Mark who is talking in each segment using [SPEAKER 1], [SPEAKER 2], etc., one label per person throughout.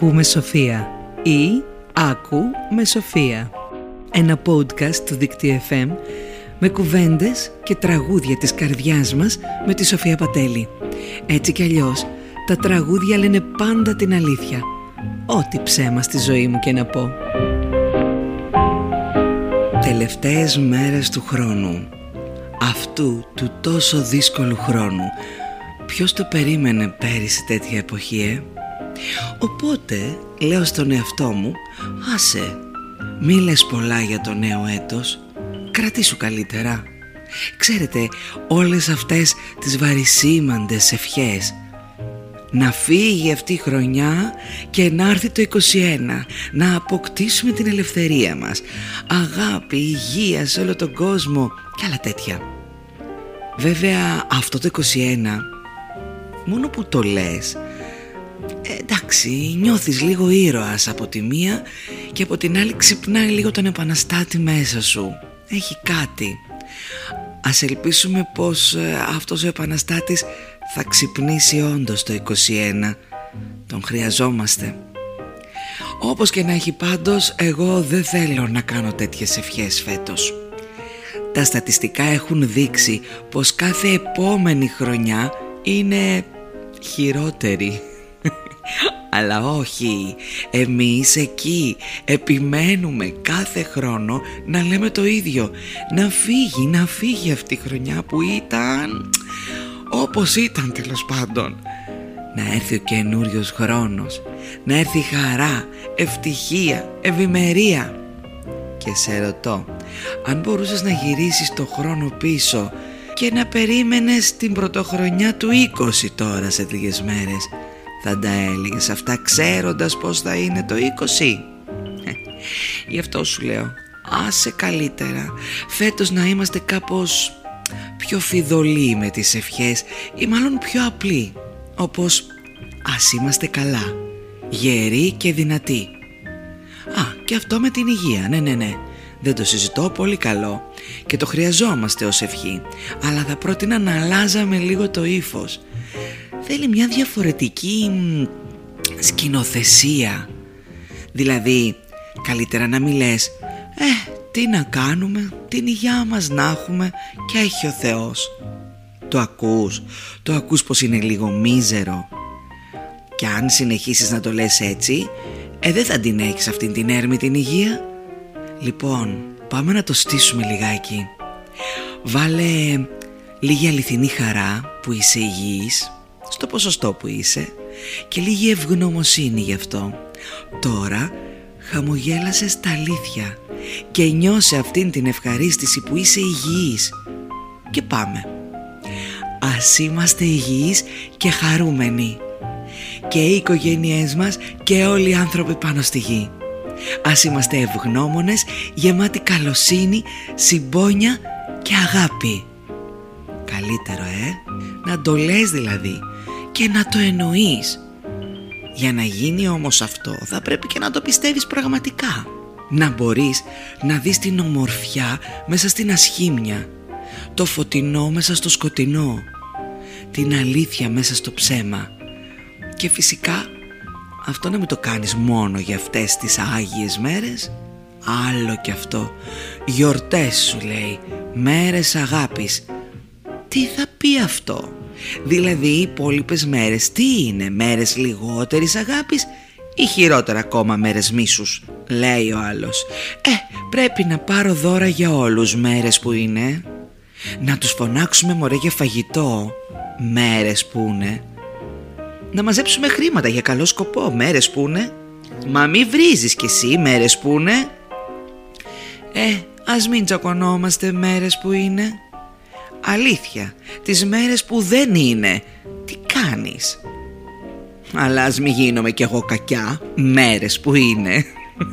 [SPEAKER 1] Ακού με Σοφία ή Άκου με Σοφία. Ένα podcast του Δίκτυου FM με κουβέντες και τραγούδια της καρδιάς μας με τη Σοφία Πατέλη. Έτσι κι αλλιώς τα τραγούδια λένε πάντα την αλήθεια, ό,τι ψέμα στη ζωή μου και να πω. Τελευταίες μέρες του χρόνου, αυτού του τόσο δύσκολου χρόνου. Ποιος το περίμενε πέρυσι τέτοια εποχή, Οπότε λέω στον εαυτό μου, άσε, μη λες πολλά για το νέο έτος, κρατήσου καλύτερα. Ξέρετε, όλες αυτές τις βαρισίμαντες ευχές, να φύγει αυτή η χρονιά και να έρθει το 21, να αποκτήσουμε την ελευθερία μας, αγάπη, υγεία σε όλο τον κόσμο και άλλα τέτοια. Βέβαια αυτό το 21, μόνο που το λες, εντάξει, νιώθεις λίγο ήρωας από τη μία και από την άλλη ξυπνάει λίγο τον επαναστάτη μέσα σου. Έχει κάτι. Ας ελπίσουμε πως αυτός ο επαναστάτης θα ξυπνήσει όντως το 21. Τον χρειαζόμαστε. Όπως και να έχει πάντως, εγώ δεν θέλω να κάνω τέτοιες ευχές φέτος. Τα στατιστικά έχουν δείξει πως κάθε επόμενη χρονιά είναι χειρότερη. Αλλά όχι, εμείς εκεί επιμένουμε κάθε χρόνο να λέμε το ίδιο. Να φύγει αυτή η χρονιά που ήταν όπως ήταν, τέλος πάντων. Να έρθει ο καινούριος χρόνος, να έρθει χαρά, ευτυχία, ευημερία. Και σε ρωτώ, αν μπορούσες να γυρίσεις το χρόνο πίσω και να περίμενες την πρωτοχρονιά του 20 τώρα σε λίγες μέρες, θα τα έλεγες αυτά ξέροντας πως θα είναι το 20? Γι' αυτό σου λέω, άσε καλύτερα φέτος να είμαστε κάπως πιο φιδωλοί με τις ευχές, ή μάλλον πιο απλοί, όπως ας είμαστε καλά, γεροί και δυνατοί. Και αυτό με την υγεία, ναι, δεν το συζητώ, πολύ καλό και το χρειαζόμαστε ως ευχή, αλλά θα πρότεινα να αλλάζαμε λίγο το ύφος. Θέλει μια διαφορετική σκηνοθεσία. Δηλαδή, καλύτερα να μην λες τι να κάνουμε, την υγειά μας να έχουμε και έχει ο Θεός. Το ακούς πως είναι λίγο μίζερο. Και αν συνεχίσεις να το λες έτσι, δεν θα την έχεις αυτήν την έρμη την υγεία. Λοιπόν, πάμε να το στήσουμε λιγάκι. Βάλε λίγη αληθινή χαρά που είσαι υγιής, στο ποσοστό που είσαι, και λίγη ευγνωμοσύνη γι' αυτό. Τώρα χαμογέλασε στα αλήθεια και νιώσε αυτήν την ευχαρίστηση που είσαι υγιής. Και πάμε. Ας είμαστε υγιείς και χαρούμενοι, και οι οικογένειές μας και όλοι οι άνθρωποι πάνω στη γη. Ας είμαστε ευγνώμονες, γεμάτοι καλοσύνη, συμπόνια και αγάπη. Καλύτερο να το λες δηλαδή και να το εννοείς. Για να γίνει όμως αυτό θα πρέπει και να το πιστεύεις πραγματικά. Να μπορείς να δεις την ομορφιά μέσα στην ασχήμια, το φωτεινό μέσα στο σκοτεινό, την αλήθεια μέσα στο ψέμα. Και φυσικά αυτό να μην το κάνεις μόνο για αυτές τις άγιες μέρες. Άλλο κι αυτό. Γιορτές σου λέει, μέρες αγάπης. Τι θα πει αυτό? Δηλαδή οι υπόλοιπες μέρες τι είναι? Μέρες λιγότερης αγάπης ή χειρότερα ακόμα μέρες μίσους? Λέει ο άλλος, πρέπει να πάρω δώρα για όλους. Μέρες που είναι? Να τους φωνάξουμε μωρέ για φαγητό? Μέρες που είναι? Να μαζέψουμε χρήματα για καλό σκοπό? Μέρες που είναι? Μα μη βρίζεις κι εσύ? Μέρες που είναι? Ας μην τσακωνόμαστε. Μέρες που είναι? Αλήθεια, τις μέρες που δεν είναι, τι κάνεις? Αλλά ας μην γίνομαι κι εγώ κακιά. Μέρες που είναι?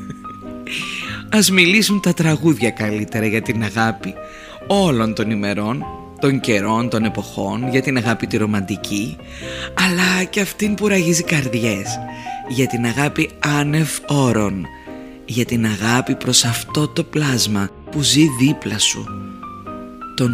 [SPEAKER 1] Ας μιλήσουν τα τραγούδια καλύτερα για την αγάπη όλων των ημερών, των καιρών, των εποχών, για την αγάπη τη ρομαντική, αλλά και αυτήν που ραγίζει καρδιές, για την αγάπη άνευ όρων, για την αγάπη προς αυτό το πλάσμα που ζει δίπλα σου, τον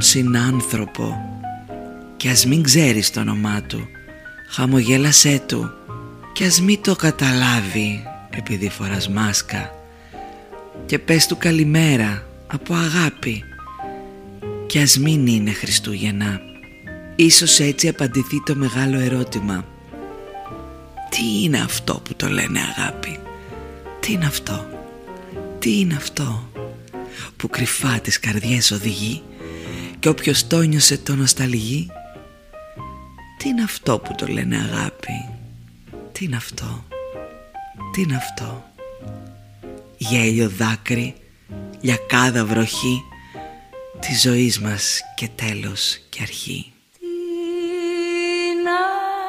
[SPEAKER 1] συνάνθρωπο. Και ας μην ξέρεις το όνομά του, χαμογέλασέ του κι ας μη το καταλάβει επειδή φοράς μάσκα, και πες του καλημέρα από αγάπη, κι ας μην είναι Χριστούγεννα. Ίσως έτσι απαντηθεί το μεγάλο ερώτημα: τι είναι αυτό που το λένε αγάπη? Τι είναι αυτό? Τι είναι αυτό που κρυφά τις καρδιές οδηγεί και όποιος το νιώσε το νοσταλγεί? Τι είναι αυτό που το λένε αγάπη? Τι είναι αυτό? Τι είναι αυτό? Γέλιο, δάκρυ, λιακάδα, βροχή της ζωής μας και τέλος και αρχή.
[SPEAKER 2] Τι είναι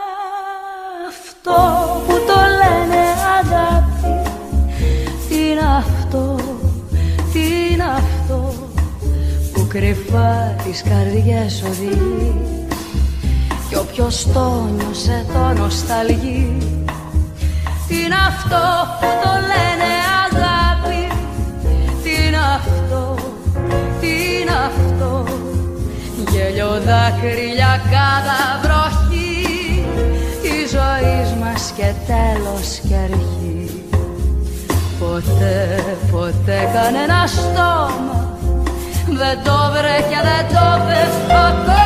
[SPEAKER 2] αυτό που το λένε αγάπη? Τι είναι αυτό? Τι είναι αυτό που κρυφά τις καρδιές οδηγεί κι όποιος το νιώσε το νοσταλγεί? Τι είναι αυτό που το λένε αγάπη? Τι είναι αυτό? Τι είναι αυτό? Γέλιο, δάκρυ, λιακάδα, βροχή της ζωής μας και τέλος και αρχή. Ποτέ, ποτέ κανένα στόμα δεν το βρε και δεν το πες ακόμα.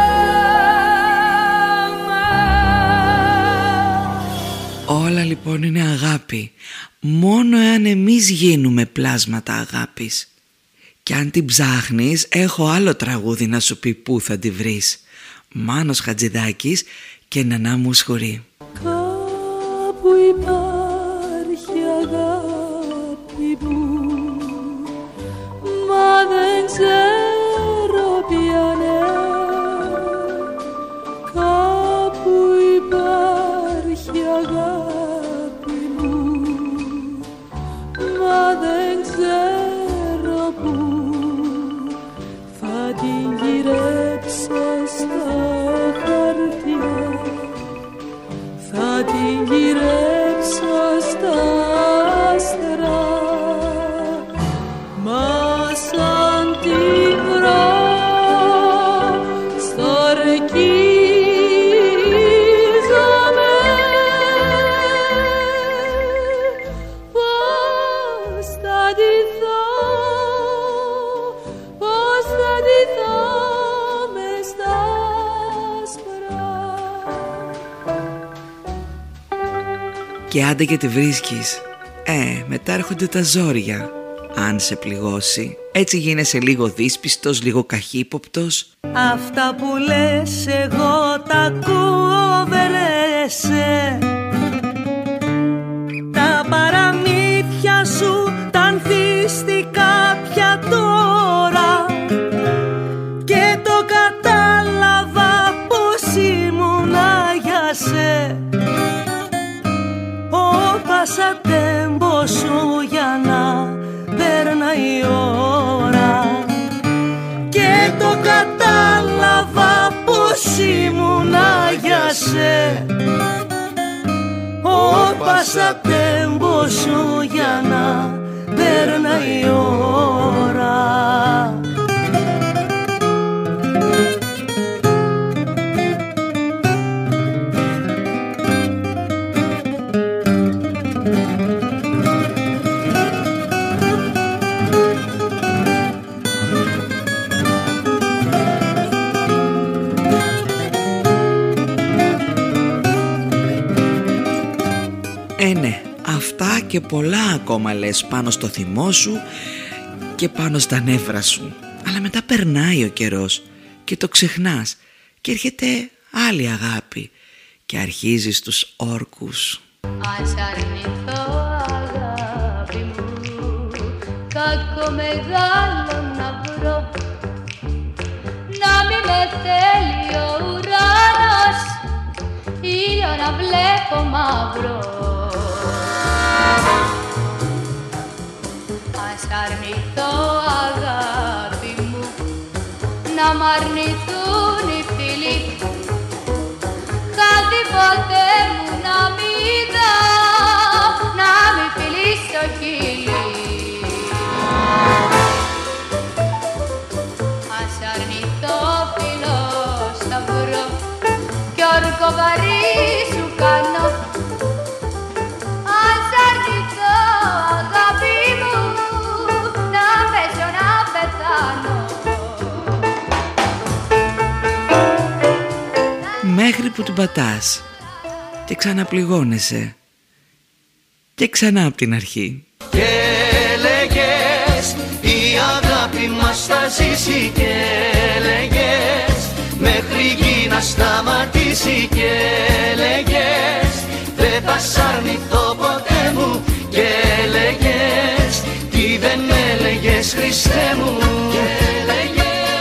[SPEAKER 1] Όλα λοιπόν είναι αγάπη, μόνο εάν εμείς γίνουμε πλάσματα αγάπης. Κι αν την ψάχνεις, έχω άλλο τραγούδι να σου πει πού θα τη βρεις. Μάνος Χατζηδάκης και Νανά Μουσχουρή.
[SPEAKER 2] Κάπου υπάρχει αγάπη μου, μα δεν ξέρω ποια είναι. Κάπου υπάρχει αγάπη μου, μα δεν ξέρω πού. Θα την γυρέψω στα χαρτιά, θα την γυρέψω στα άστρα, μα σαν την βρω στορκίζομαι. Πώς θα ντυθώ, πώς θα ντυθώ μες στα άσπρα.
[SPEAKER 1] Και άντε και τη βρίσκεις, μετά έρχονται τα ζόρια. Αν σε πληγώσει, έτσι γίνεσαι λίγο δύσπιστος, λίγο καχύποπτος.
[SPEAKER 2] Αυτά που λες εγώ τα ακούω, βερέσαι. Τα παραμύθια σου τα ανθίστηκα πια τώρα και το κατάλαβα πως ήμουνα για σε. Ο πασατέμπο σου για να περνάει η ώρα και το κατάλαβα πως ήμουνα για σε. Ο πασατέμπο σου για να περνάει η ώρα.
[SPEAKER 1] Ναι, αυτά και πολλά ακόμα λες πάνω στο θυμό σου και πάνω στα νεύρα σου. Αλλά μετά περνάει ο καιρός και το ξεχνάς και έρχεται άλλη αγάπη και αρχίζεις τους όρκους.
[SPEAKER 2] Αν σ' αρνηθώ αγάπη μου, κακό μεγάλο να βρω, να μη με θέλει ο ουρανός, ήλιο να βλέπω μαύρο. Αν σ' αρνηθώ αγάπη μου, να μ' αρνηθούν οι φίλοι, κάτι ποτέ μου να μην δω, να μην φιλείς το χείλι. Αν σ' αρνηθώ φιλό σταυρό κι όρκο βαρύ σου κάνω,
[SPEAKER 1] τον πατάς και ξαναπληγώνεσαι και ξανά απ' την αρχή.
[SPEAKER 3] Και λέγες η αγάπη μας θα ζήσει και λέγες μέχρι γη να σταματήσει και λέγες δεν θα σ' αρνηθώ ποτέ μου και λέγες τι δεν έλεγες Χριστέ μου και λέγες.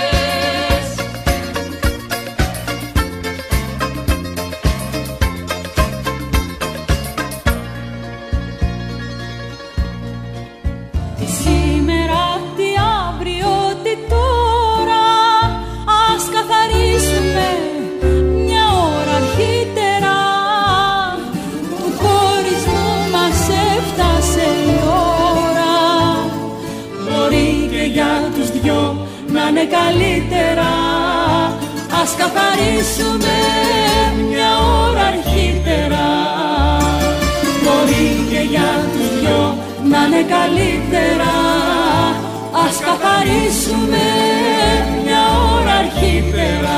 [SPEAKER 4] Τι σήμερα, τι αύριο, τι τώρα, ας καθαρίσουμε μια ώρα αρχίτερα. Του χωρισμού μας έφτασε η ώρα, μπορεί και για τους δυο να είναι καλύτερα. Ας καθαρίσουμε μια ώρα αρχίτερα, μπορεί και για τους δυο να είναι καλύτερα. Ας καθαρίσουμε μια ώρα αρχίτερα.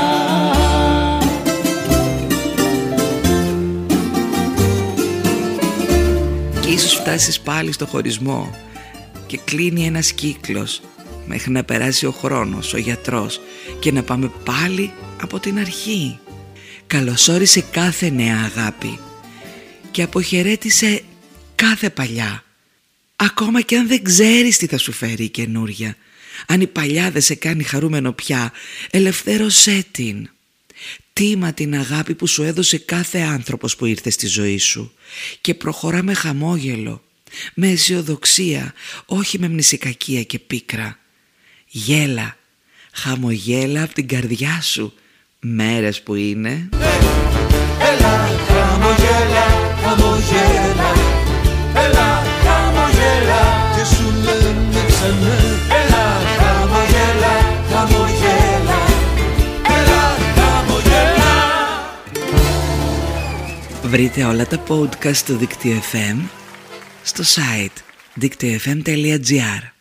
[SPEAKER 1] Και ίσως φτάσεις πάλι στο χωρισμό και κλείνει ένας κύκλος μέχρι να περάσει ο χρόνος, ο γιατρός και να πάμε πάλι από την αρχή. Καλωσόρισε κάθε νέα αγάπη και αποχαιρέτησε κάθε παλιά. Ακόμα και αν δεν ξέρεις τι θα σου φέρει η καινούρια, αν η παλιά δεν σε κάνει χαρούμενο πια, ελευθέρωσέ την. Τίμα την αγάπη που σου έδωσε κάθε άνθρωπος που ήρθε στη ζωή σου και προχωρά με χαμόγελο, με αισιοδοξία, όχι με μνησικακία και πίκρα. Γέλα, χαμογέλα από την καρδιά σου, μέρες που είναι.
[SPEAKER 3] Έλα, χαμογέλα, χαμογέλα, έλα, χαμογέλα και σου λέμε ξανά. Έλα, χαμογέλα, χαμογέλα, έλα, χαμογέλα.
[SPEAKER 1] Βρείτε όλα τα podcast του Δίκτυο FM στο site diktυofm.gr.